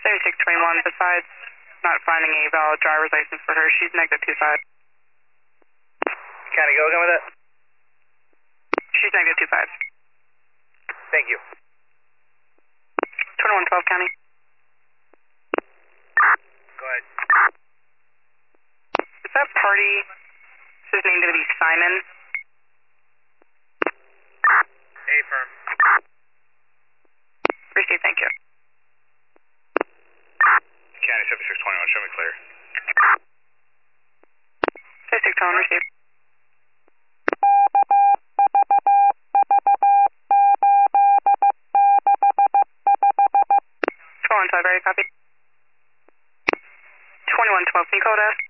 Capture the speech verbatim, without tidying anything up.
seventy-six twenty-one, besides not finding a valid driver's license for her, she's negative two five. County, go again with that? She's negative two five. Thank you. twenty-one twelve County. Go ahead. Is that party, is his name going to be Simon? Affirm. Received, thank you. County seventy-six twenty-one, show me clear. seventy-six twenty-one, received. twenty-one twelve, ready, copy. twenty-one twelve, can you call it us?